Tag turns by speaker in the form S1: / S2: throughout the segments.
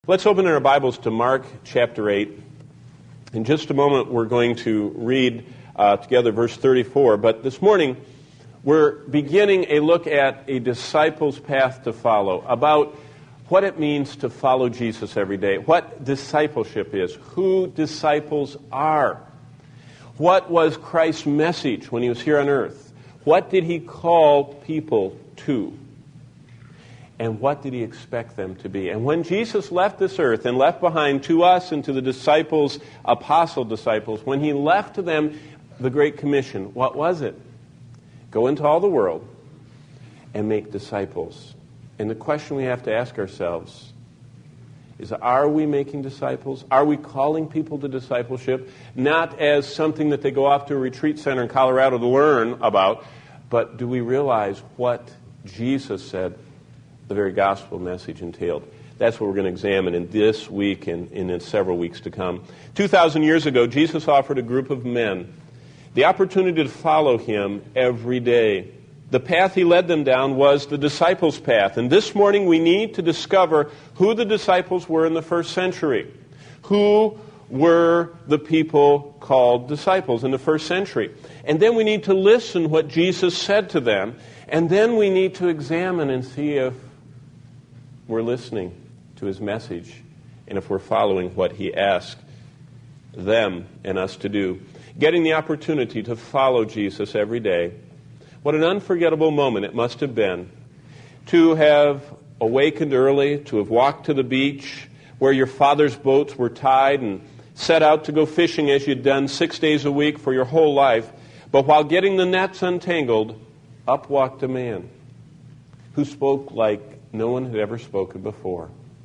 S1: Let's open our Bibles to Mark chapter 8. In just a moment, we're going to read together verse 34. But this morning, we're beginning a look at a disciple's path to follow, about what it means to follow Jesus every day, what discipleship is, who disciples are, what was Christ's message when he was here on earth, what did he call people to, and what did he expect them to be? And when Jesus left this earth and left behind to us and to the disciples, apostle disciples, when he left to them the Great Commission, what was it? Go into all the world and make disciples. And the question we have to ask ourselves is, are we making disciples? Are we calling people to discipleship? Not as something that they go off to a retreat center in Colorado to learn about, but do we realize what Jesus said the very gospel message entailed? That's what we're going to examine in this week and in several weeks to come. 2,000 years ago, Jesus offered a group of men the opportunity to follow him every day. The path he led them down was the disciples' path. And this morning we need to discover who the disciples were in the first century. Who were the people called disciples in the first century? And then we need to listen what Jesus said to them. And then we need to examine and see if we're listening to his message and if we're following what he asked them and us to do. Getting the opportunity to follow Jesus every day. What an unforgettable moment it must have been to have awakened early, to have walked to the beach where your father's boats were tied and set out to go fishing as you'd done 6 days a week for your whole life. But while getting the nets untangled, up walked a man who spoke like no one had ever spoken before,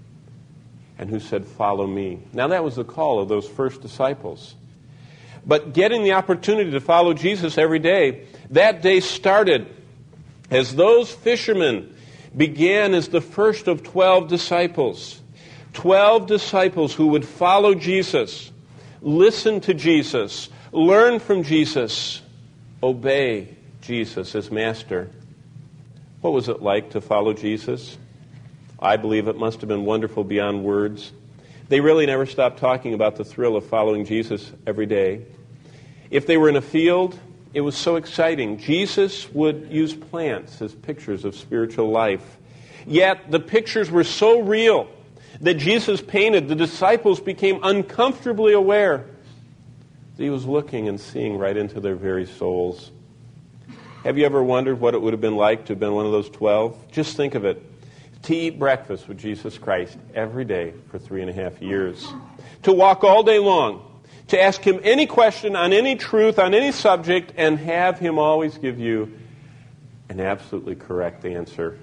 S1: and who said, "Follow me." Now that was the call of those first disciples. But getting the opportunity to follow Jesus every day, that day started as those fishermen began as the first of 12 disciples. 12 disciples who would follow Jesus, listen to Jesus, learn from Jesus, obey Jesus as master. What was it like to follow Jesus? I believe it must have been wonderful beyond words. They really never stopped talking about the thrill of following Jesus every day. If they were in a field, it was so exciting. Jesus would use plants as pictures of spiritual life. Yet the pictures were so real that Jesus painted, the disciples became uncomfortably aware that he was looking and seeing right into their very souls. Have you ever wondered what it would have been like to have been one of those 12? Just think of it. To eat breakfast with Jesus Christ every day for 3.5 years. To walk all day long. To ask him any question on any truth, on any subject, and have him always give you an absolutely correct answer.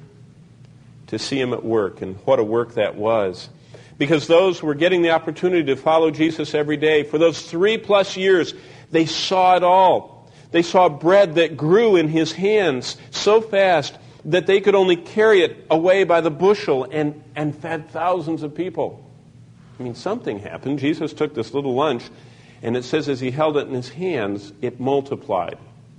S1: To see him at work, and what a work that was. Because those who were getting the opportunity to follow Jesus every day, for those 3+ years, they saw it all. They saw bread that grew in his hands so fast that they could only carry it away by the bushel and fed thousands of people. I mean, something happened. Jesus took this little lunch, and it says as he held it in his hands, it multiplied.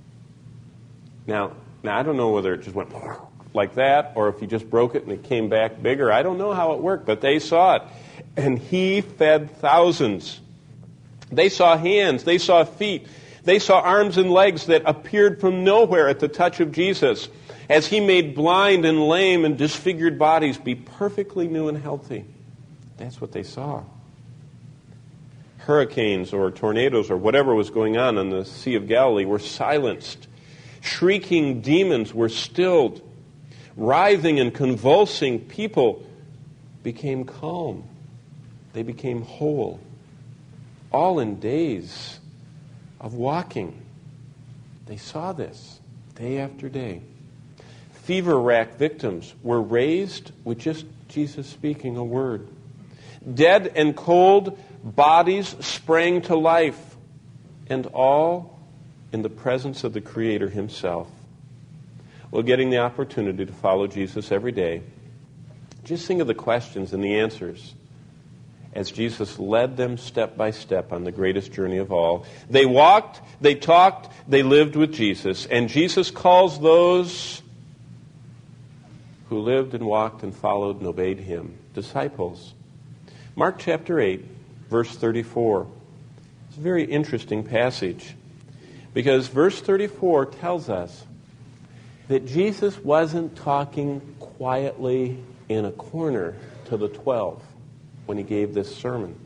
S1: Now I don't know whether it just went like that, or if he just broke it and it came back bigger. I don't know how it worked, but they saw it. And he fed thousands. They saw hands, they saw feet, they saw arms and legs that appeared from nowhere at the touch of Jesus, as he made blind and lame and disfigured bodies be perfectly new and healthy. That's what they saw. Hurricanes or tornadoes or whatever was going on the Sea of Galilee were silenced. Shrieking demons were stilled. Writhing and convulsing people became calm. They became whole. All in days of walking. They saw this day after day. Fever-racked victims were raised with just Jesus speaking a word. Dead and cold bodies sprang to life, and all in the presence of the Creator himself. Well, getting the opportunity to follow Jesus every day, just think of the questions and the answers as Jesus led them step by step on the greatest journey of all. They walked, they talked, they lived with Jesus, and Jesus calls those who lived and walked and followed and obeyed him disciples. Mark chapter 8, verse 34. It's a very interesting passage because verse 34 tells us that Jesus wasn't talking quietly in a corner to the 12 when he gave this sermon.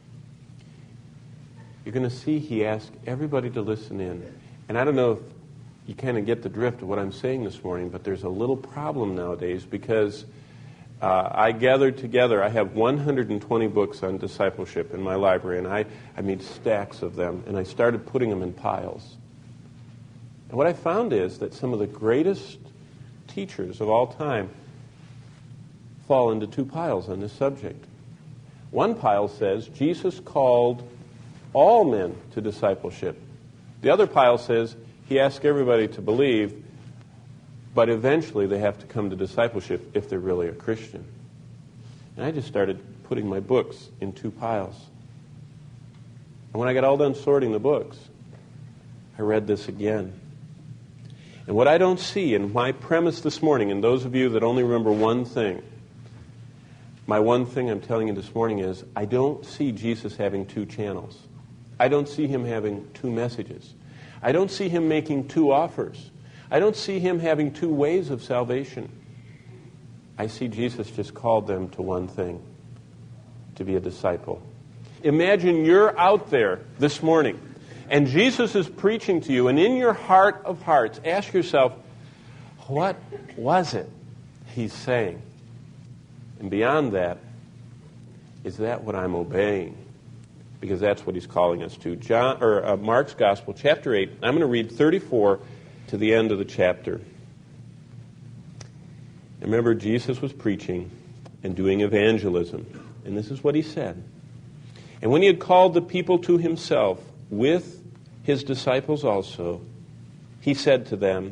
S1: You're going to see he asked everybody to listen in. And I don't know if you kind of get the drift of what I'm saying this morning, but there's a little problem nowadays because I gathered together, I have 120 books on discipleship in my library, and I made stacks of them, and I started putting them in piles. And what I found is that some of the greatest teachers of all time fall into two piles on this subject. One pile says Jesus called all men to discipleship. The other pile says he asked everybody to believe, but eventually they have to come to discipleship if they're really a Christian. And I just started putting my books in two piles. And when I got all done sorting the books, I read this again. And what I don't see in my premise this morning, and those of you that only remember one thing, my one thing I'm telling you this morning is I don't see Jesus having two channels. I don't see him having two messages. I don't see him making two offers. I don't see him having two ways of salvation. I see Jesus just called them to one thing, to be a disciple. Imagine you're out there this morning, and Jesus is preaching to you, and in your heart of hearts, ask yourself, what was it he's saying? And beyond that, is that what I'm obeying? Because that's what he's calling us to. Mark's Gospel, chapter 8. I'm going to read 34 to the end of the chapter. And remember, Jesus was preaching and doing evangelism. And this is what he said. And when he had called the people to himself with his disciples also, he said to them,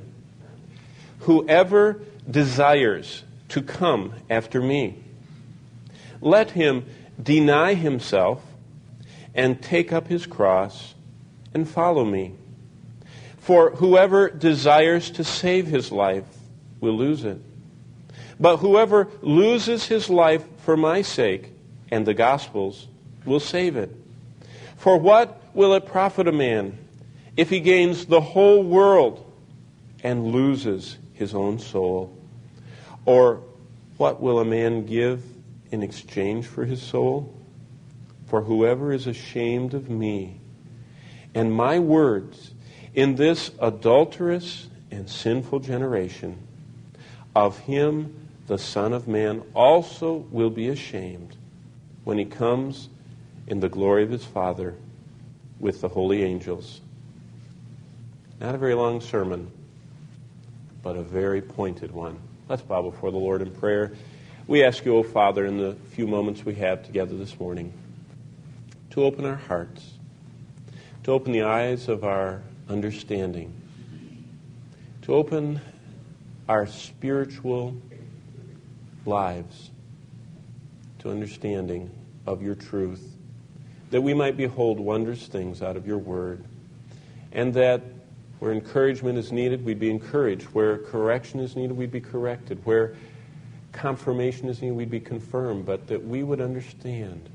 S1: "Whoever desires to come after me, let him deny himself and take up his cross and follow me. For whoever desires to save his life will lose it. But whoever loses his life for my sake and the gospel's will save it. For what will it profit a man if he gains the whole world and loses his own soul? Or what will a man give in exchange for his soul? For whoever is ashamed of me and my words in this adulterous and sinful generation, of him the Son of Man also will be ashamed when he comes in the glory of his Father with the holy angels." Not a very long sermon, but a very pointed one. Let's bow before the Lord in prayer. We ask you, O Father, in the few moments we have together this morning, to open our hearts, to open the eyes of our understanding, to open our spiritual lives to understanding of your truth, that we might behold wondrous things out of your word, and that where encouragement is needed, we'd be encouraged. Where correction is needed, we'd be corrected. Where confirmation is needed, we'd be confirmed, but that we would understand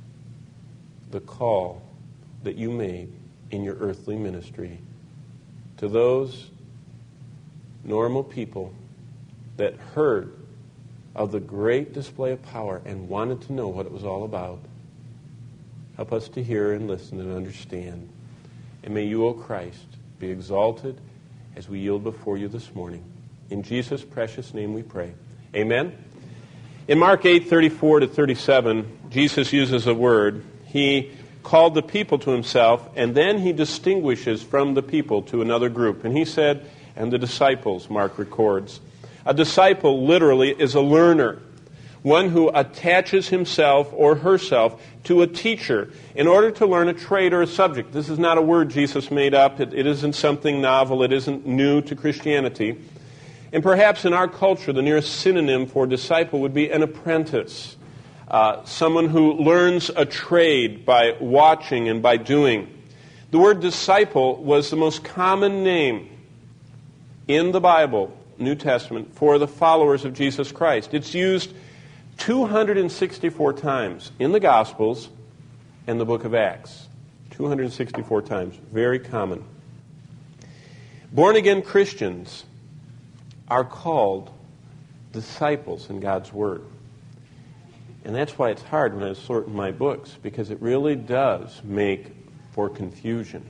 S1: the call that you made in your earthly ministry to those normal people that heard of the great display of power and wanted to know what it was all about. Help us to hear and listen and understand. And may you, O Christ, be exalted as we yield before you this morning. In Jesus' precious name we pray. Amen. In Mark 8:34 to 37, Jesus uses a word. He called the people to himself, and then he distinguishes from the people to another group. And he said, and the disciples, Mark records. A disciple literally is a learner, one who attaches himself or herself to a teacher in order to learn a trade or a subject. This is not a word Jesus made up. It isn't something novel. It isn't new to Christianity. And perhaps in our culture, the nearest synonym for disciple would be an apprentice, someone who learns a trade by watching and by doing. The word disciple was the most common name in the Bible, New Testament, for the followers of Jesus Christ. It's used 264 times in the Gospels and the book of Acts. 264 times. Very common. Born-again Christians are called disciples in God's Word. And that's why it's hard when I sort my books, because it really does make for confusion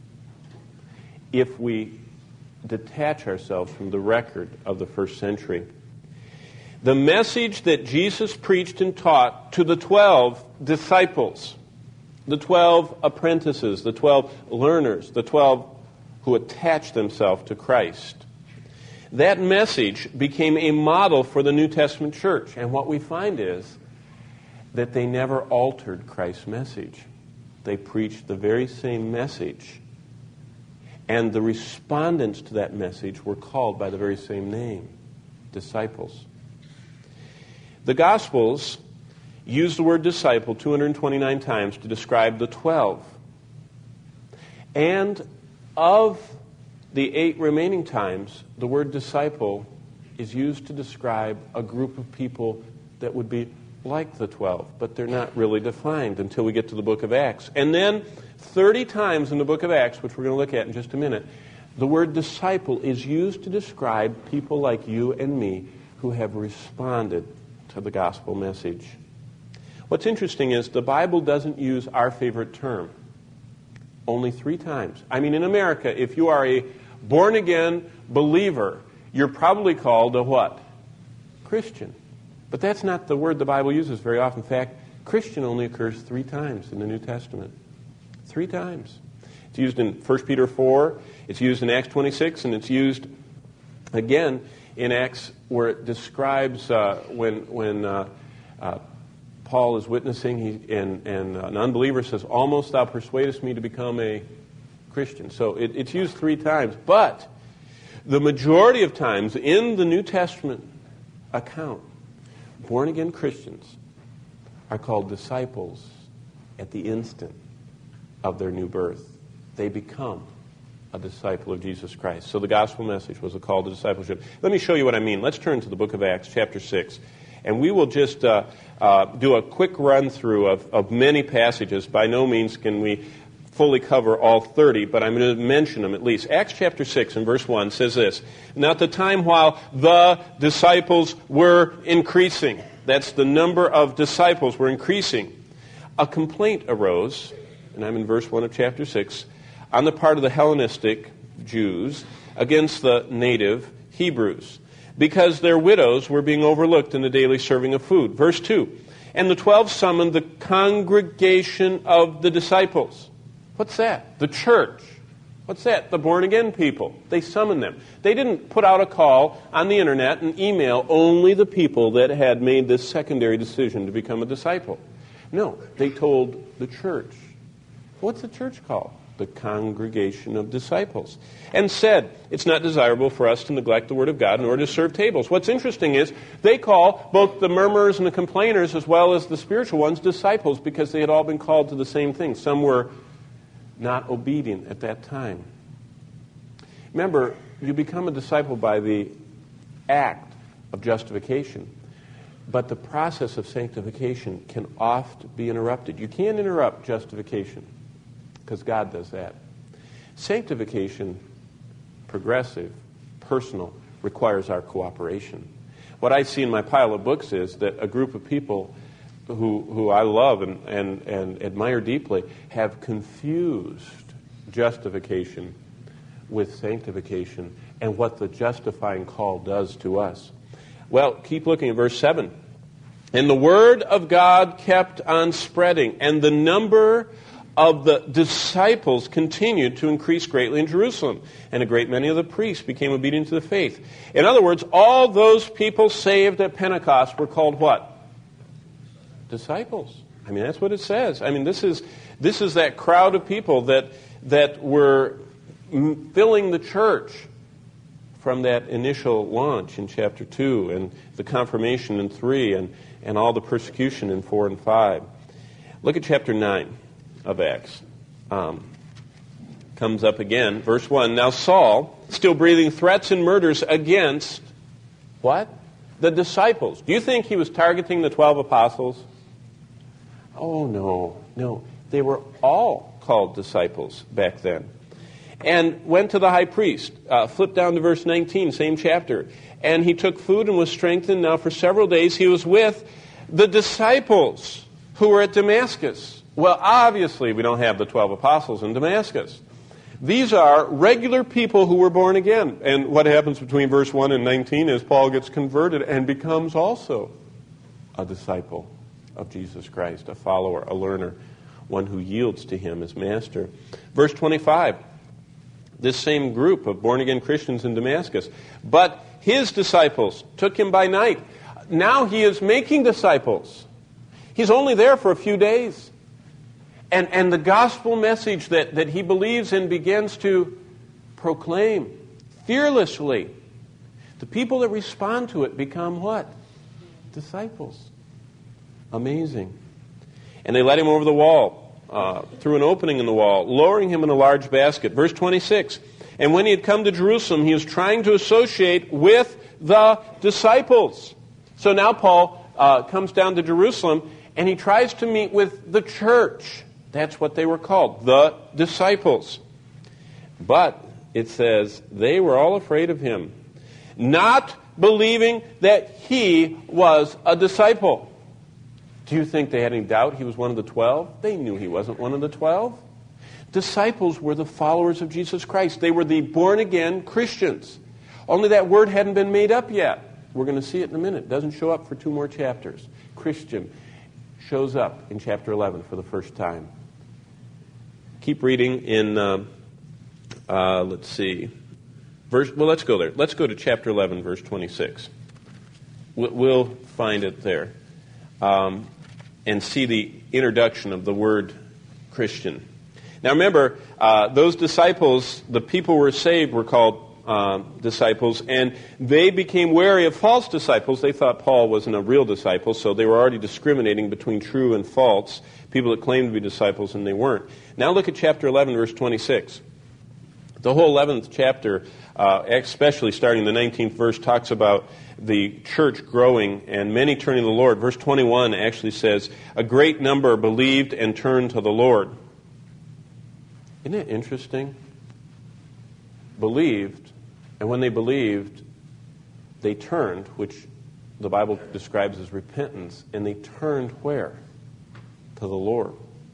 S1: if we detach ourselves from the record of the first century. The message that Jesus preached and taught to the 12 disciples, the 12 apprentices, the 12 learners, the 12 who attached themselves to Christ, that message became a model for the New Testament church. And what we find is that they never altered Christ's message. They preached the very same message. And the respondents to that message were called by the very same name, disciples. The Gospels use the word disciple 229 times to describe the 12. And of the 8 remaining times, the word disciple is used to describe a group of people that would be like the 12, but they're not really defined until we get to the book of Acts. And then 30 times in the book of Acts, which we're going to look at in just a minute, the word disciple is used to describe people like you and me who have responded to the gospel message. What's interesting is the Bible doesn't use our favorite term. Only 3 times. I mean, in America, if you are a born-again believer, you're probably called a what? Christian. But that's not the word the Bible uses very often. In fact, Christian only occurs 3 times in the New Testament. 3 times. It's used in 1 Peter 4, it's used in Acts 26, and it's used again in Acts where it describes when Paul is witnessing, and an unbeliever says, "Almost thou persuadest me to become a Christian." So it's used 3 times. But the majority of times in the New Testament account, born-again Christians are called disciples at the instant of their new birth. They become a disciple of Jesus Christ. So the gospel message was a call to discipleship. Let me show you what I mean. Let's turn to the book of Acts, chapter 6. And we will just do a quick run-through of many passages. By no means can we fully cover all 30, but I'm going to mention them at least. Acts chapter 6 and verse 1 says this: "Now at the time while the disciples were increasing," that's the number of disciples were increasing, "a complaint arose," and I'm in verse 1 of chapter 6, "on the part of the Hellenistic Jews against the native Hebrews, because their widows were being overlooked in the daily serving of food." Verse 2, "And the 12 summoned the congregation of the disciples." What's that? The church. What's that? The born-again people. They summoned them. They didn't put out a call on the internet and email only the people that had made this secondary decision to become a disciple. No, they told the church. What's the church called? The congregation of disciples. And said, "It's not desirable for us to neglect the word of God in order to serve tables." What's interesting is they call both the murmurers and the complainers as well as the spiritual ones disciples, because they had all been called to the same thing. Some were not obedient at that time. Remember, you become a disciple by the act of justification, but the process of sanctification can oft be interrupted. You can't interrupt justification, because God does that. Sanctification, progressive, personal, requires our cooperation. What I see in my pile of books is that a group of people who I love and admire deeply have confused justification with sanctification and what the justifying call does to us. Well, keep looking at verse 7. "And the word of God kept on spreading, and the number of the disciples continued to increase greatly in Jerusalem, and a great many of the priests became obedient to the faith." In other words, all those people saved at Pentecost were called what? Disciples. I mean, that's what it says. I mean, this is that crowd of people that were filling the church from that initial launch in chapter 2, and the confirmation in 3, and all the persecution in 4 and 5. Look at chapter 9 of Acts. Comes up again, verse 1. "Now Saul, still breathing threats and murders against," what? the disciples. Do you think he was targeting the 12 apostles? Oh, no. They were all called disciples back then. And went to the high priest. Flip down to verse 19, same chapter. And he took food and was strengthened. Now for several days he was with the disciples who were at Damascus. Well, obviously we don't have the 12 apostles in Damascus. These are regular people who were born again. And what happens between verse 1 and 19 is Paul gets converted and becomes also a disciple of Jesus Christ, a follower, a learner, one who yields to him as master. Verse 25, this same group of born-again Christians in Damascus. But his disciples took him by night. Now he is making disciples. He's only there for a few days. And the gospel message that he believes in begins to proclaim fearlessly. The people that respond to it become what? Disciples. Amazing. And they led him over the wall, through an opening in the wall, lowering him in a large basket. Verse 26, and when he had come to Jerusalem, he was trying to associate with the disciples. So now Paul comes down to Jerusalem, and he tries to meet with the church. That's what they were called, the disciples. But it says, they were all afraid of him, not believing that he was a disciple. Do you think they had any doubt he was one of the 12? They knew he wasn't one of the 12. Disciples were the followers of Jesus Christ. They were the born-again Christians. Only that word hadn't been made up yet. We're going to see it in a minute. It doesn't show up for 2 more chapters. Christian shows up in chapter 11 for the first time. Keep reading in, let's see. Let's go there. Let's go to chapter 11, verse 26. We'll find it there. And see the introduction of the word Christian. Now remember, those disciples, the people who were saved, were called disciples, and they became wary of false disciples. They thought Paul wasn't a real disciple, so they were already discriminating between true and false, people that claimed to be disciples and they weren't. Now look at chapter 11, verse 26. The whole 11th chapter, especially starting the 19th verse, talks about the church growing and many turning to the Lord. Verse 21 actually says, a great number believed and turned to the Lord. Isn't it interesting? Believed, and when they believed, they turned, which the Bible describes as repentance, and they turned where? To the Lord.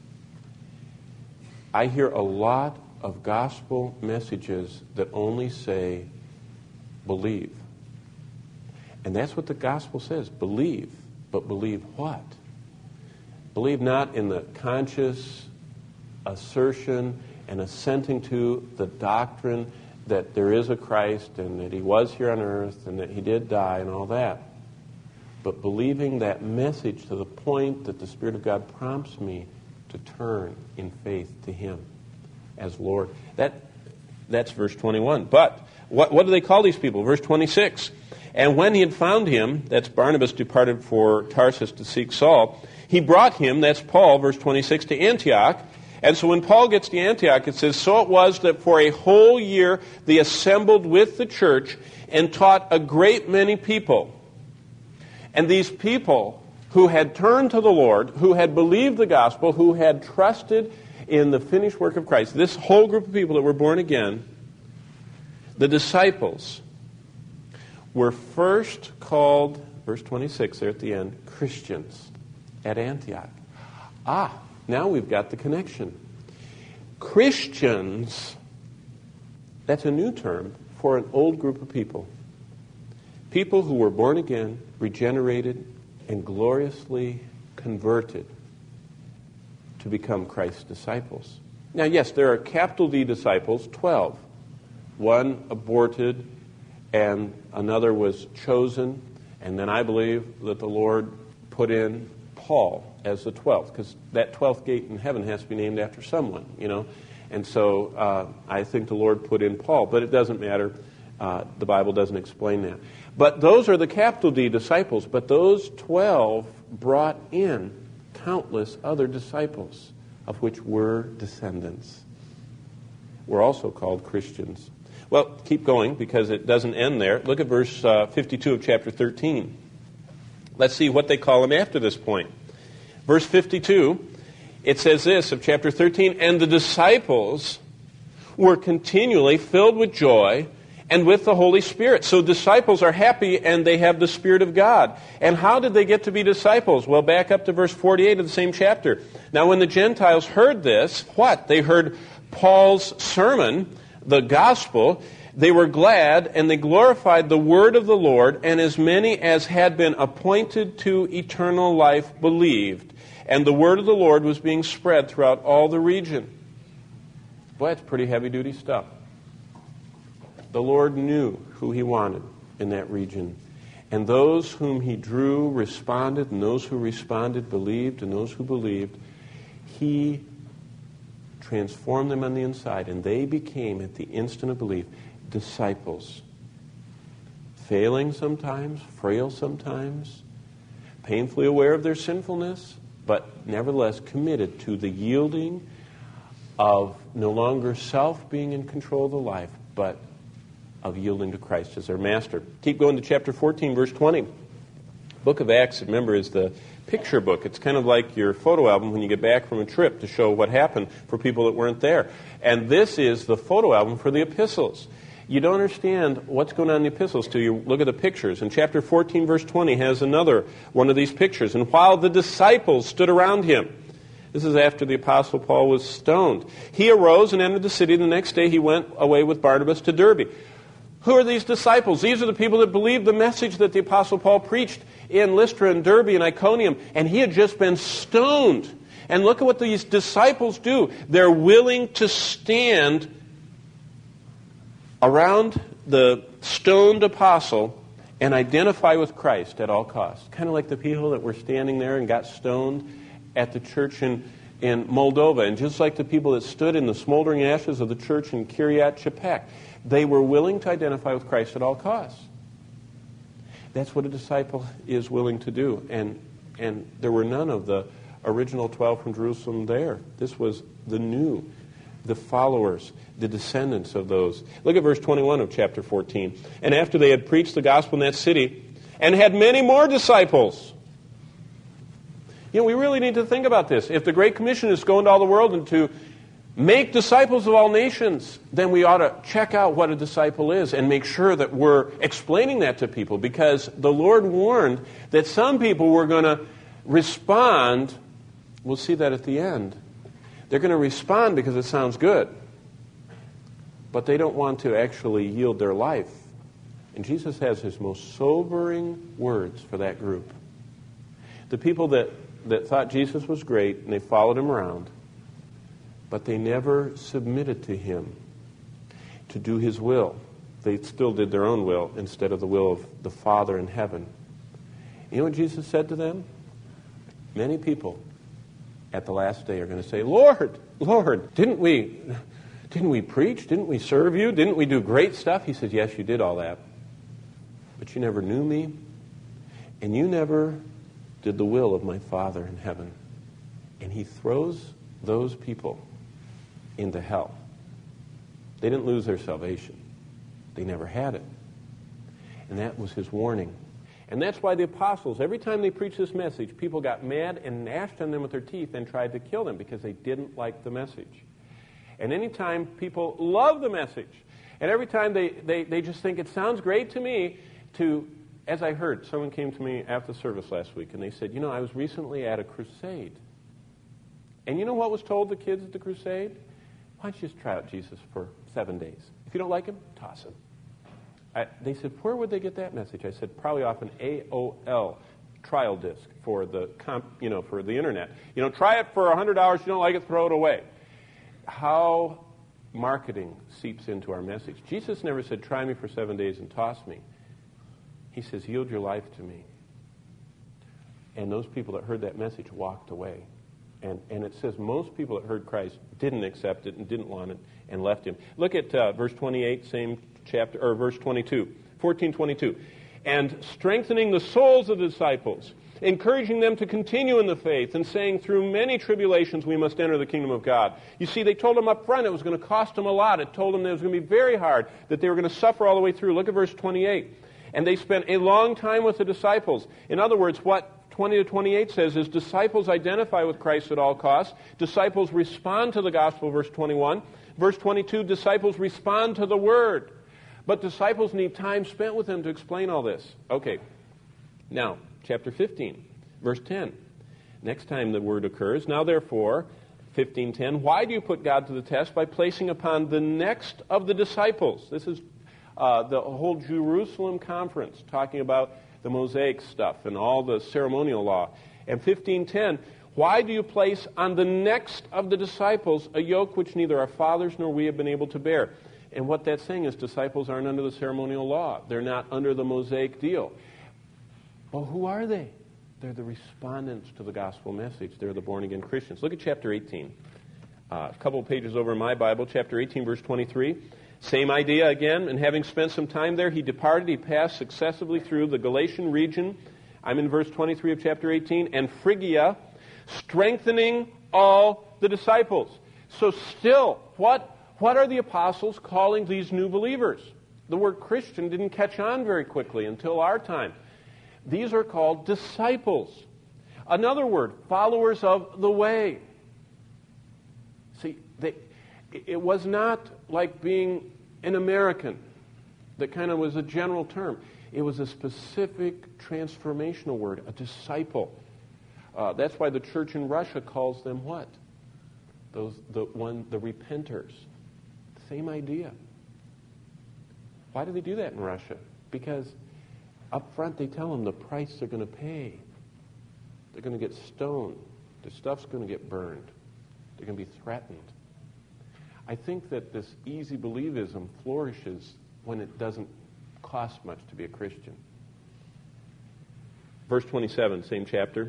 S1: I hear a lot of gospel messages that only say, believe. And that's what the gospel says, believe. But believe what? Believe not in the conscious assertion and assenting to the doctrine that there is a Christ and that he was here on earth and that he did die and all that. But believing that message to the point that the Spirit of God prompts me to turn in faith to him as Lord. That's verse 21. But what do they call these people? Verse 26. And when he had found him, that's Barnabas departed for Tarsus to seek Saul, he brought him, that's Paul, verse 26, to Antioch. And so when Paul gets to Antioch, it says, so it was that for a whole year they assembled with the church and taught a great many people. And these people who had turned to the Lord, who had believed the gospel, who had trusted in the finished work of Christ, this whole group of people that were born again, the disciples, were first called, verse 26 there at the end, Christians at Antioch. Now we've got the connection. Christians, that's a new term for an old group of people. People who were born again, regenerated, and gloriously converted to become Christ's disciples. Now, yes, there are capital D disciples, 12. One aborted, and another was chosen, and then I believe that the Lord put in Paul as the 12th, because that 12th gate in heaven has to be named after someone, you know. And so I think the Lord put in Paul, but it doesn't matter. The Bible doesn't explain that. But those are the capital D disciples, but those 12 brought in countless other disciples, of which we're descendants. We're also called Christians. Well, keep going because it doesn't end there. Look at verse 52 of chapter 13. Let's see what they call him after this point. Verse 52, it says this of chapter 13, "And the disciples were continually filled with joy and with the Holy Spirit." So disciples are happy and they have the Spirit of God. And how did they get to be disciples? Well, back up to verse 48 of the same chapter. "Now when the Gentiles heard this," what? They heard Paul's sermon, the gospel, "they were glad and they glorified the word of the Lord, and as many as had been appointed to eternal life believed. And the word of the Lord was being spread throughout all the region." Boy, that's pretty heavy-duty stuff. The Lord knew who he wanted in that region. And those whom he drew responded, and those who responded believed, and those who believed, he transformed them on the inside, and they became, at the instant of belief, disciples. Failing sometimes, frail sometimes, painfully aware of their sinfulness, but nevertheless committed to the yielding of no longer self being in control of the life, but of yielding to Christ as their master. Keep going to chapter 14, verse 20. Book of Acts, remember, is the picture book. It's kind of like your photo album when you get back from a trip to show what happened for people that weren't there. And this is the photo album for the epistles. You don't understand what's going on in the epistles till you look at the pictures. And chapter 14, verse 20 has another one of these pictures. "And while the disciples stood around him," this is after the Apostle Paul was stoned, "he arose and entered the city. The next day he went away with Barnabas to Derbe." Who are these disciples? These are the people that believed the message that the Apostle Paul preached in Lystra and Derbe and Iconium. And he had just been stoned. And look at what these disciples do. They're willing to stand around the stoned apostle and identify with Christ at all costs. Kind of like the people that were standing there and got stoned at the church in Moldova. And just like the people that stood in the smoldering ashes of the church in Kiryat Chepek. They were willing to identify with Christ at all costs. That's what a disciple is willing to do. And there were none of the original 12 from Jerusalem there. This was the new, the followers, the descendants of those. Look at verse 21 of chapter 14. "And after they had preached the gospel in that city, and had many more disciples." You know, we really need to think about this. If the Great Commission is to go into all the world and to make disciples of all nations, then we ought to check out what a disciple is and make sure that we're explaining that to people, because the Lord warned that some people were going to respond. We'll see that at the end. They're going to respond because it sounds good, but they don't want to actually yield their life. And Jesus has his most sobering words for that group. The people that thought Jesus was great and they followed him around, but they never submitted to him to do his will. They still did their own will instead of the will of the Father in heaven. You know what Jesus said to them? Many people at the last day are going to say, "Lord, Lord, didn't we preach? Didn't we serve you? Didn't we do great stuff?" He says, "Yes, you did all that. But you never knew me, and you never did the will of my Father in heaven." And he throws those people into hell. They didn't lose their salvation. They never had it. And that was his warning. And that's why the apostles, every time they preached this message, people got mad and gnashed on them with their teeth and tried to kill them because they didn't like the message. And anytime people love the message, and every time they just think it sounds great to me to, as I heard, someone came to me after the service last week and they said, I was recently at a crusade. And you know what was told the kids at the crusade? Why don't you just try out Jesus for 7 days? If you don't like him, toss him. They said, where would they get that message? I said, probably off an AOL trial disc for the for the internet. Try it for $100. You don't like it, throw it away. How marketing seeps into our message. Jesus never said, try me for 7 days and toss me. He says, yield your life to me. And those people that heard that message walked away. And it says most people that heard Christ didn't accept it and didn't want it and left him. Look at verse 28, same chapter, or verse 22, 14:22. And strengthening the souls of the disciples encouraging them to continue in the faith and saying, through many tribulations we must enter the kingdom of God. You see, they told them up front it was going to cost them a lot. It told them that it was going to be very hard, that they were going to suffer all the way through. Look at verse 28. And they spent a long time with the disciples. In other words, what 20 to 28 says is disciples identify with Christ at all costs. Disciples respond to the gospel, verse 21. Verse 22, disciples respond to the word. But disciples need time spent with him to explain all this. Okay, now, chapter 15, verse 10. Next time the word occurs, now therefore, 15:10, why do you put God to the test? By placing upon the next of the disciples. This is the whole Jerusalem conference, talking about the Mosaic stuff and all the ceremonial law. And 15:10, why do you place on the next of the disciples a yoke which neither our fathers nor we have been able to bear? And what that's saying is disciples aren't under the ceremonial law. They're not under the Mosaic deal. Well, who are they? They're the respondents to the gospel message. They're the born-again Christians. Look at chapter 18. A couple of pages over in my Bible, chapter 18, verse 23. Same idea again. And having spent some time there, he departed. He passed successively through the Galatian region. I'm in verse 23 of chapter 18. And Phrygia, strengthening all the disciples. So still, what are the apostles calling these new believers? The word Christian didn't catch on very quickly until our time. These are called disciples. Another word, followers of the way. See, it was not like being an American. That kind of was a general term. It was a specific transformational word, a disciple. That's why the church in Russia calls them what? The repenters. Same idea. Why do they do that in Russia? Because up front they tell them the price they're going to pay. They're going to get stoned. Their stuff's going to get burned. They're going to be threatened. I think that this easy believism flourishes when it doesn't cost much to be a Christian. Verse 27, same chapter.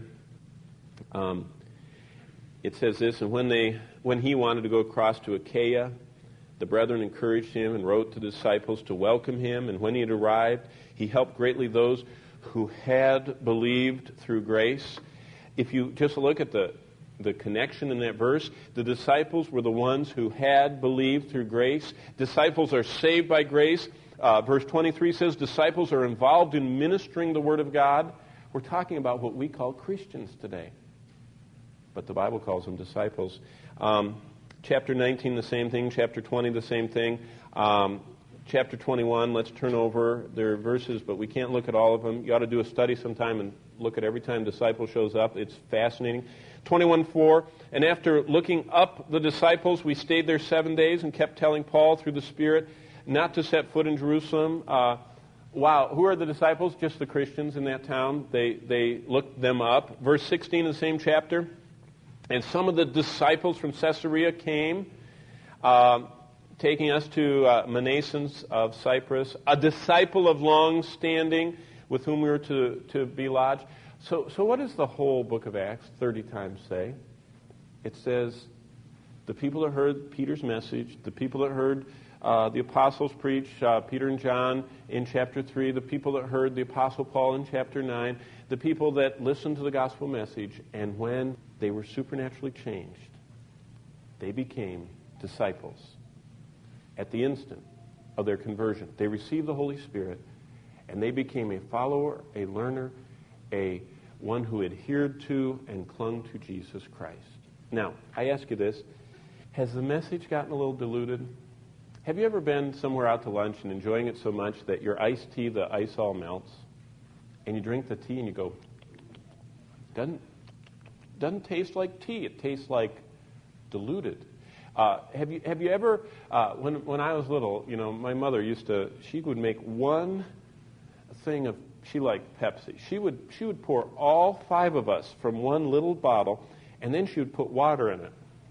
S1: It says this, and when he wanted to go across to Achaia, the brethren encouraged him and wrote to the disciples to welcome him. And when he had arrived, he helped greatly those who had believed through grace. If you just look at the connection in that verse, the disciples were the ones who had believed through grace. Disciples are saved by grace. Verse 23 says disciples are involved in ministering the Word of God. We're talking about what we call Christians today. But the Bible calls them disciples. Chapter 19, the same thing. Chapter 20, the same thing. Chapter 21, let's turn over. There are verses, but we can't look at all of them. You ought to do a study sometime and look at every time disciple shows up. It's fascinating. 21:4, and after looking up the disciples, we stayed there 7 days and kept telling Paul through the Spirit not to set foot in Jerusalem. Wow, who are the disciples? Just the Christians in that town. They looked them up. Verse 16 in the same chapter. And some of the disciples from Caesarea came, taking us to Mnason of Cyprus, a disciple of long standing with whom we were to be lodged. So what does the whole book of Acts 30 times say? It says the people that heard Peter's message, the people that heard the apostles preach, Peter and John in chapter 3, the people that heard the apostle Paul in chapter 9, the people that listened to the gospel message, and when they were supernaturally changed, they became disciples at the instant of their conversion. They received the Holy Spirit, and they became a follower, a learner, one who adhered to and clung to Jesus Christ. Now, I ask you this, has the message gotten a little diluted? Have you ever been somewhere out to lunch and enjoying it so much that your iced tea, the ice all melts, and you drink the tea and you go, doesn't taste like tea, it tastes like diluted. Have you ever, when I was little, my mother she would make one thing of, she liked Pepsi. She would pour all 5 of us from one little bottle, and then she would put water in it.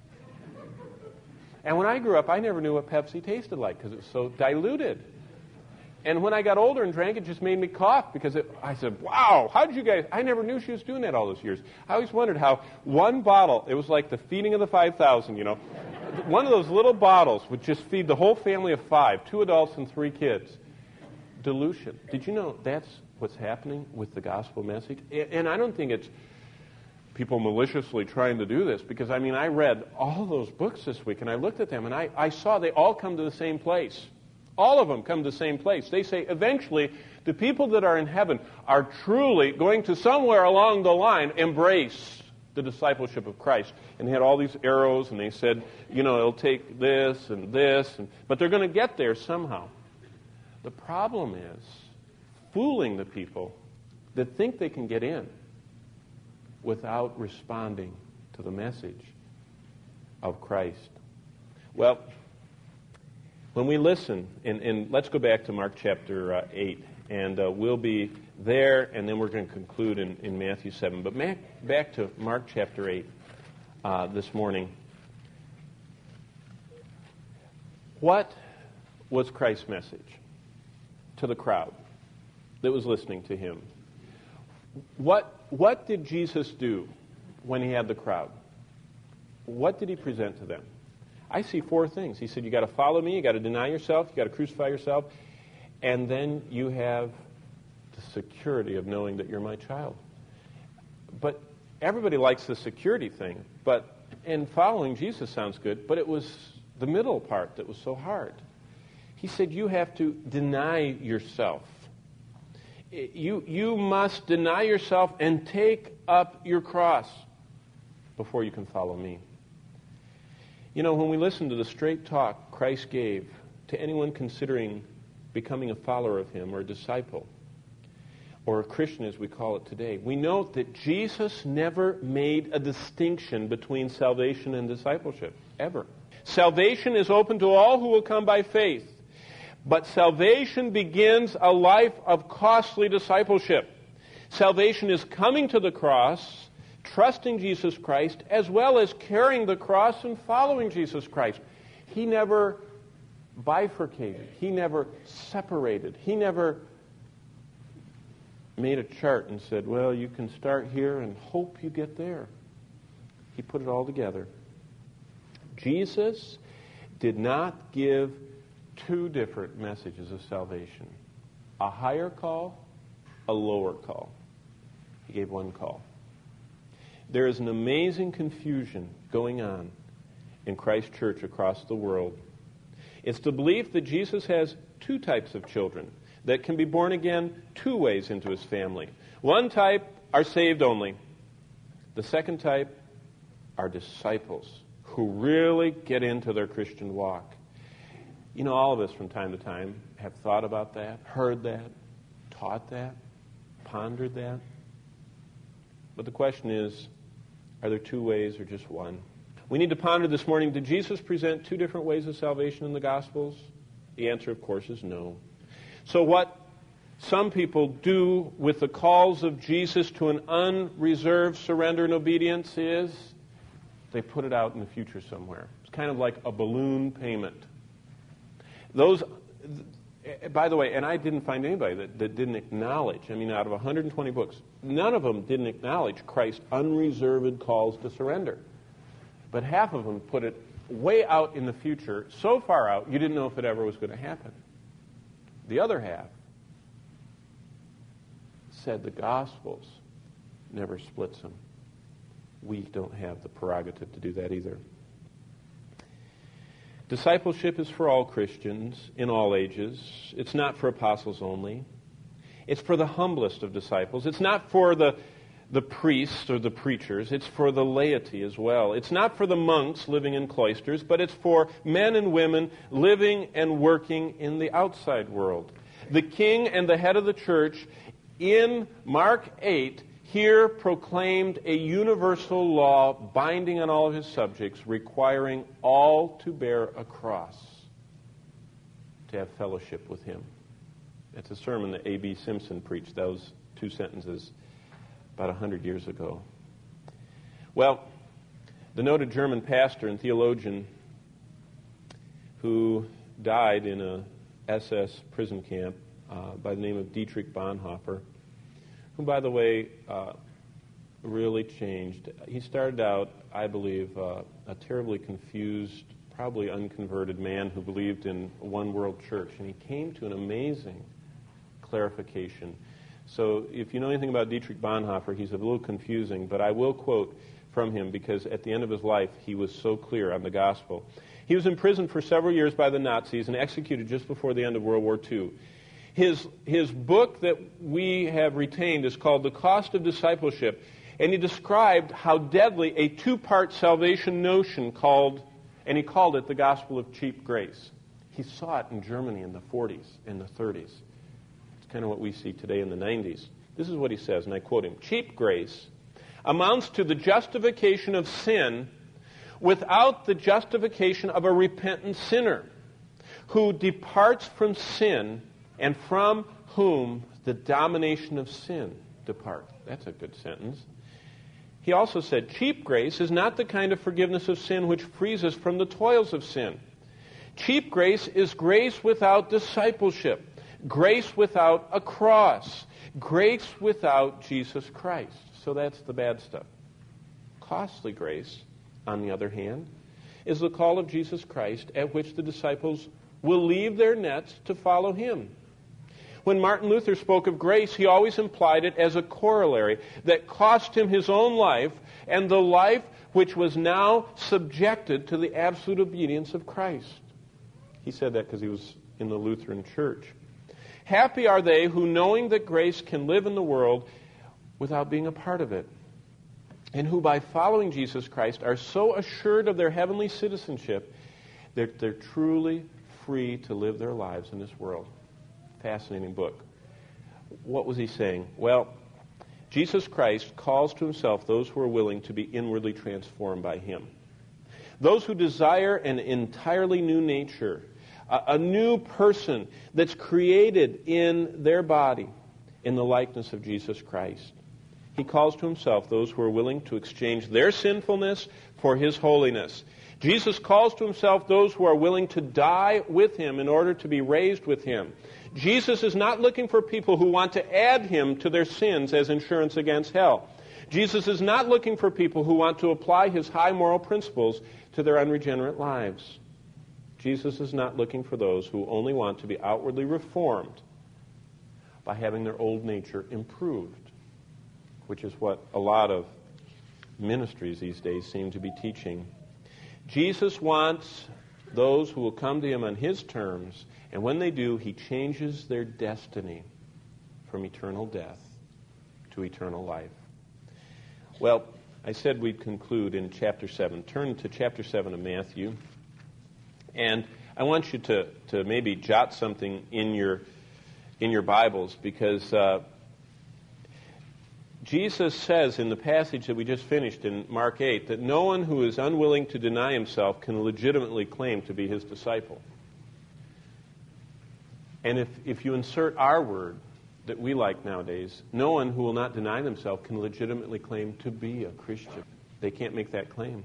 S1: And when I grew up, I never knew what Pepsi tasted like because it was so diluted. And when I got older and drank, it just made me cough because I said, wow, how did you guys, I never knew she was doing that all those years. I always wondered how one bottle, it was like the feeding of the 5,000, One of those little bottles would just feed the whole family of 5, 2 adults and 3 kids. Dilution. Did you know that's what's happening with the gospel message? And I don't think it's people maliciously trying to do this, because, I mean, I read all those books this week, and I looked at them, and I saw they all come to the same place. All of them come to the same place. They say eventually the people that are in heaven are truly going to somewhere along the line embrace the discipleship of Christ. And they had all these arrows, and they said, it'll take this, but they're going to get there somehow. The problem is fooling the people that think they can get in without responding to the message of Christ. Well, when we listen, and let's go back to Mark chapter 8, and we'll be there, and then we're going to conclude in Matthew 7. But back to Mark chapter 8 this morning. What was Christ's message to the crowd that was listening to him? What did Jesus do when he had the crowd? What did he present to them? I see 4 things. He said, you got to follow me, you got to deny yourself, you got to crucify yourself, and then you have the security of knowing that you're my child. But everybody likes the security thing, and following Jesus sounds good, but it was the middle part that was so hard. He said, you have to deny yourself. You must deny yourself and take up your cross before you can follow me. When we listen to the straight talk Christ gave to anyone considering becoming a follower of him or a disciple, or a Christian as we call it today, we note that Jesus never made a distinction between salvation and discipleship, ever. Salvation is open to all who will come by faith, but salvation begins a life of costly discipleship. Salvation is coming to the cross, trusting Jesus Christ, as well as carrying the cross and following Jesus Christ. He never bifurcated. He never separated. He never made a chart and said, well, you can start here and hope you get there. He put it all together. Jesus did not give 2 different messages of salvation. A higher call, a lower call. He gave 1 call. There is an amazing confusion going on in Christ Church across the world. It's the belief that Jesus has 2 types of children that can be born again 2 ways into his family. One type are saved only. The second type are disciples who really get into their Christian walk. All of us from time to time have thought about that, heard that, taught that, pondered that. But the question is, are there 2 ways or just 1? We need to ponder this morning, did Jesus present 2 different ways of salvation in the Gospels? The answer, of course, is no. So what some people do with the calls of Jesus to an unreserved surrender and obedience is they put it out in the future somewhere. It's kind of like a balloon payment. Those, by the way, and I didn't find anybody that didn't acknowledge, out of 120 books, none of them didn't acknowledge Christ's unreserved calls to surrender. But half of them put it way out in the future, so far out, you didn't know if it ever was going to happen. The other half said the Gospels never splits them. We don't have the prerogative to do that either. Discipleship is for all Christians in all ages. It's not for apostles only. It's for the humblest of disciples. It's not for the priests or the preachers. It's for the laity as well. It's not for the monks living in cloisters, but it's for men and women living and working in the outside world. The king and the head of the church in Mark 8 here proclaimed a universal law binding on all of his subjects, requiring all to bear a cross to have fellowship with him. It's a sermon that A.B. Simpson preached, those 2 sentences, about 100 years ago. Well, the noted German pastor and theologian who died in a SS prison camp by the name of Dietrich Bonhoeffer, who, by the way, really changed. He started out, I believe, a terribly confused, probably unconverted man who believed in one world church, and he came to an amazing clarification So if you know anything about Dietrich Bonhoeffer, he's a little confusing, but I will quote from him because at the end of his life, he was so clear on the gospel. He was imprisoned for several years by the Nazis and executed just before the end of World War II. His book that we have retained is called The Cost of Discipleship, and he described how deadly a two-part salvation notion and he called it the gospel of cheap grace. He saw it in Germany in the 40s and the 30s. It's kind of what we see today in the 90s. This is what he says, and I quote him. Cheap grace amounts to the justification of sin without the justification of a repentant sinner who departs from sin and from whom the domination of sin depart. That's a good sentence. He also said, cheap grace is not the kind of forgiveness of sin which frees us from the toils of sin. Cheap grace is grace without discipleship, grace without a cross, grace without Jesus Christ. So that's the bad stuff. Costly grace, on the other hand, is the call of Jesus Christ at which the disciples will leave their nets to follow him. When Martin Luther spoke of grace, he always implied it as a corollary that cost him his own life and the life which was now subjected to the absolute obedience of Christ. He said that because he was in the Lutheran church. Happy are they who, knowing that grace can live in the world without being a part of it, and who by following Jesus Christ are so assured of their heavenly citizenship that they're truly free to live their lives in this world. Fascinating book. What was he saying? Well, Jesus Christ calls to himself those who are willing to be inwardly transformed by him. Those who desire an entirely new nature, a new person that's created in their body in the likeness of Jesus Christ. He calls to himself those who are willing to exchange their sinfulness for his holiness. Jesus calls to himself those who are willing to die with him in order to be raised with him. Jesus is not looking for people who want to add him to their sins as insurance against hell. Jesus is not looking for people who want to apply his high moral principles to their unregenerate lives. Jesus is not looking for those who only want to be outwardly reformed by having their old nature improved, which is what a lot of ministries these days seem to be teaching. Jesus wants those who will come to him on his terms, and when they do, he changes their destiny from eternal death to eternal life. Well, I said we'd conclude in chapter 7. Turn to chapter 7 of Matthew, and I want you to maybe jot something in your Bibles, because Jesus says in the passage that we just finished in Mark 8 that no one who is unwilling to deny himself can legitimately claim to be his disciple. And if you insert our word that we like nowadays, no one who will not deny themselves can legitimately claim to be a Christian. They can't make that claim.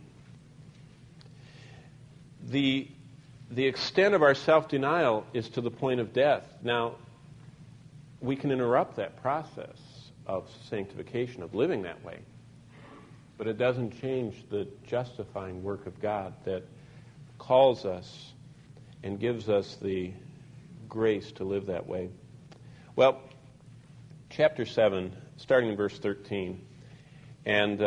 S1: The extent of our self-denial is to the point of death. Now, we can interrupt that process of sanctification, of living that way. But it doesn't change the justifying work of God that calls us and gives us the grace to live that way. Well, chapter 7, starting in verse 13. And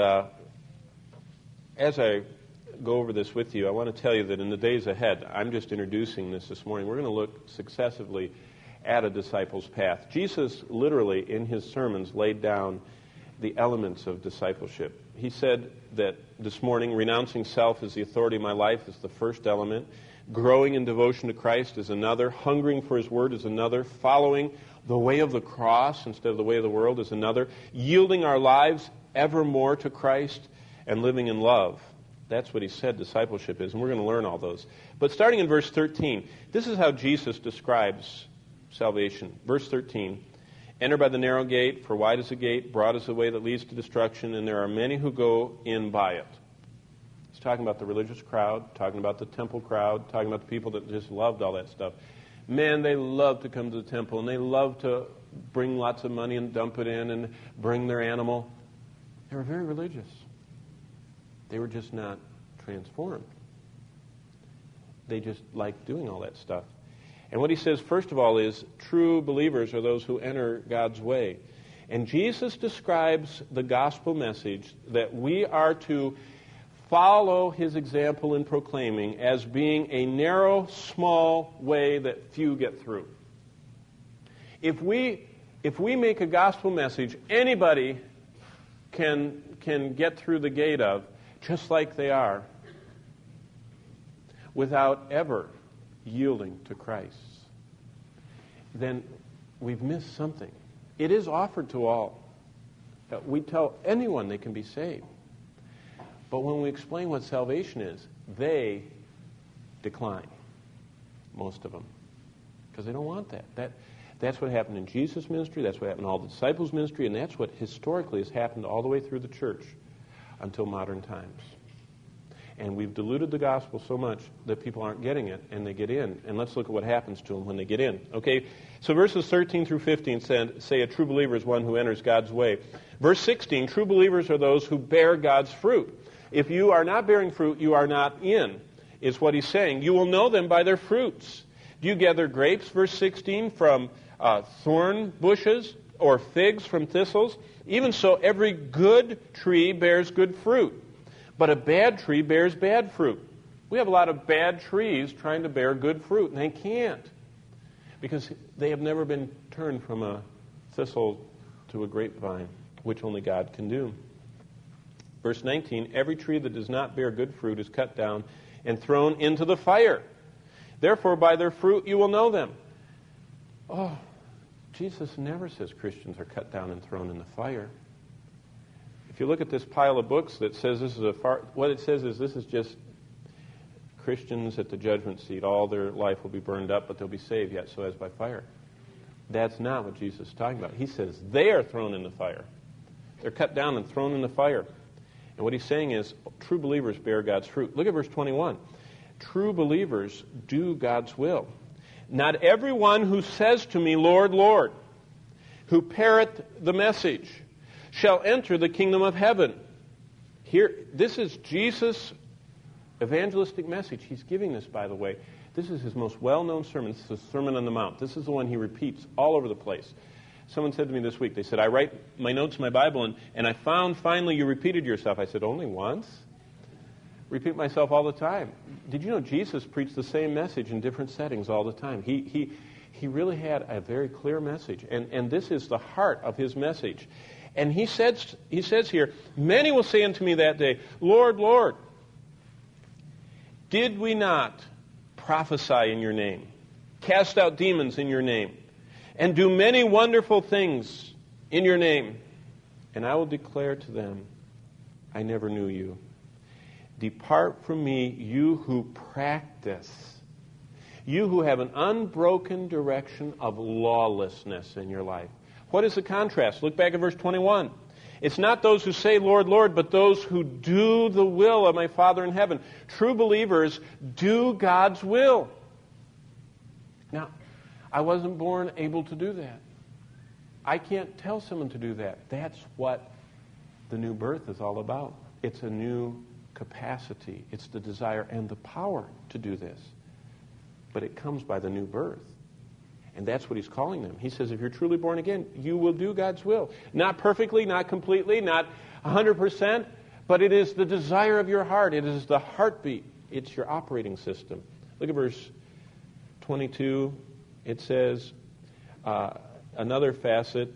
S1: as I go over this with you, I want to tell you that in the days ahead, I'm just introducing this morning, we're going to look successively at a disciple's path. Jesus literally in his sermons laid down the elements of discipleship. He said that this morning, renouncing self as the authority of my life is the first element. Growing in devotion to Christ is another. Hungering for his word is another. Following the way of the cross instead of the way of the world is another. Yielding our lives ever more to Christ and living in love. That's what he said discipleship is, and we're going to learn all those. But starting in verse 13, this is how Jesus describes salvation. Verse 13, enter by the narrow gate, for wide is the gate, broad is the way that leads to destruction, and there are many who go in by it. He's talking about the religious crowd, talking about the temple crowd, talking about the people that just loved all that stuff. Man, they love to come to the temple, and they love to bring lots of money and dump it in and bring their animal. They were very religious. They were just not transformed. They just liked doing all that stuff. And what he says, first of all, is true believers are those who enter God's way. And Jesus describes the gospel message that we are to follow his example in proclaiming as being a narrow, small way that few get through. If we make a gospel message anybody can get through the gate of, just like they are, without ever yielding to Christ, then we've missed something. It is offered to all. We tell anyone they can be saved. But when we explain what salvation is, they decline, most of them, because they don't want that. That's what happened in Jesus' ministry, that's what happened in all the disciples' ministry, and that's what historically has happened all the way through the church until modern times. And we've diluted the gospel so much that people aren't getting it, and they get in. And let's look at what happens to them when they get in. Okay, so verses 13 through 15 say a true believer is one who enters God's way. Verse 16, true believers are those who bear God's fruit. If you are not bearing fruit, you are not in, is what he's saying. You will know them by their fruits. Do you gather grapes, verse 16, from thorn bushes, or figs from thistles? Even so, every good tree bears good fruit. But a bad tree bears bad fruit. We have a lot of bad trees trying to bear good fruit, and they can't, because they have never been turned from a thistle to a grapevine, which only God can do. Verse 19, every tree that does not bear good fruit is cut down and thrown into the fire. Therefore, by their fruit you will know them. Oh, Jesus never says Christians are cut down and thrown in the fire. If you look at this pile of books that says this is what it says is this is just Christians at the judgment seat. All their life will be burned up, but they'll be saved yet so as by fire. That's not what Jesus is talking about. He says they are thrown in the fire. They're cut down and thrown in the fire. And what he's saying is true believers bear God's fruit. Look at verse 21. True believers do God's will. Not everyone who says to me, Lord, Lord, who parrot the message, shall enter the kingdom of heaven. Here, this is Jesus' evangelistic message. He's giving this, by the way. This is his most well-known sermon. This is the Sermon on the Mount. This is the one he repeats all over the place. Someone said to me this week, they said, I write my notes in my Bible, and I found finally you repeated yourself. I said, only once? Repeat myself all the time. Did you know Jesus preached the same message in different settings all the time? He really had a very clear message, and this is the heart of his message. And he says here, many will say unto me that day, Lord, Lord, did we not prophesy in your name, cast out demons in your name, and do many wonderful things in your name? And I will declare to them, I never knew you. Depart from me, you who practice, you who have an unbroken direction of lawlessness in your life. What is the contrast? Look back at verse 21. It's not those who say, Lord, Lord, but those who do the will of my Father in heaven. True believers do God's will. Now, I wasn't born able to do that. I can't tell someone to do that. That's what the new birth is all about. It's a new capacity. It's the desire and the power to do this. But it comes by the new birth. And that's what he's calling them. He says, if you're truly born again, you will do God's will. Not perfectly, not completely, not 100%, but it is the desire of your heart. It is the heartbeat. It's your operating system. Look at verse 22. It says, another facet,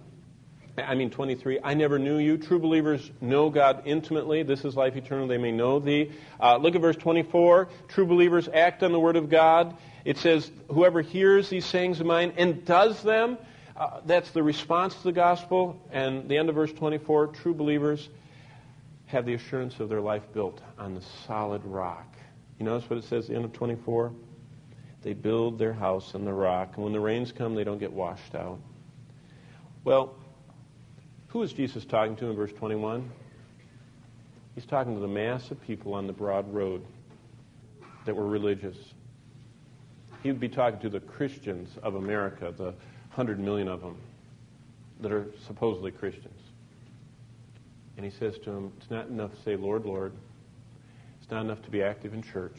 S1: 23, I never knew you. True believers know God intimately. This is life eternal. They may know thee. Look at verse 24. True believers act on the word of God. It says, whoever hears these sayings of mine and does them, that's the response to the gospel. And the end of verse 24, true believers have the assurance of their life built on the solid rock. You notice what it says at the end of 24? They build their house on the rock, and when the rains come, they don't get washed out. Well, who is Jesus talking to in verse 21? He's talking to the mass of people on the broad road that were religious. He would be talking to the Christians of America, the 100 million of them that are supposedly Christians. And he says to them, it's not enough to say, Lord, Lord. It's not enough to be active in church.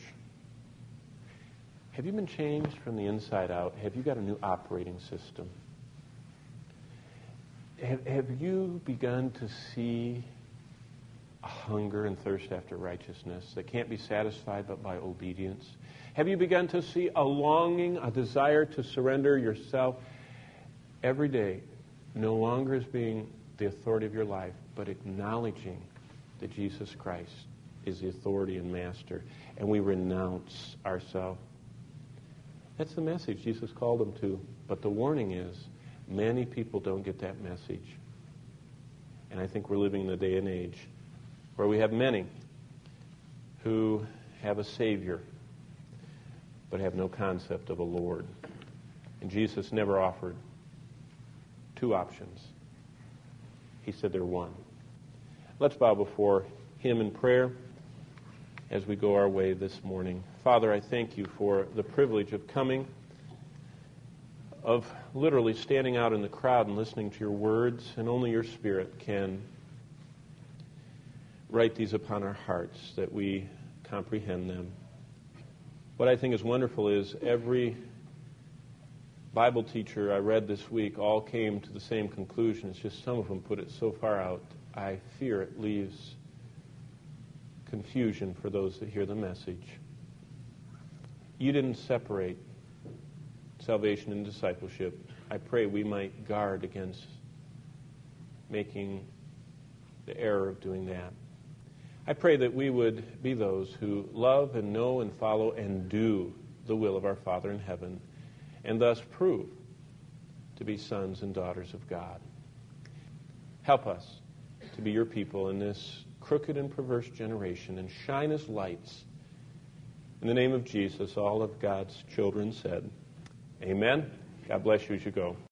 S1: Have you been changed from the inside out? Have you got a new operating system? Have you begun to see a hunger and thirst after righteousness that can't be satisfied but by obedience? Have you begun to see a longing, a desire to surrender yourself every day, no longer as being the authority of your life, but acknowledging that Jesus Christ is the authority and master, and we renounce ourselves? That's the message Jesus called them to. But the warning is, many people don't get that message. And I think we're living in a day and age where we have many who have a Savior but have no concept of a Lord. And Jesus never offered two options. He said they're one. Let's bow before Him in prayer as we go our way this morning. Father, I thank You for the privilege of coming, of literally standing out in the crowd and listening to Your words, and only Your Spirit can write these upon our hearts that we comprehend them. What I think is wonderful is every Bible teacher I read this week all came to the same conclusion. It's just some of them put it so far out, I fear it leaves confusion for those that hear the message. You didn't separate salvation and discipleship. I pray we might guard against making the error of doing that. I pray that we would be those who love and know and follow and do the will of our Father in heaven, and thus prove to be sons and daughters of God. Help us to be Your people in this crooked and perverse generation, and shine as lights. In the name of Jesus, all of God's children said, Amen. God bless you as you go.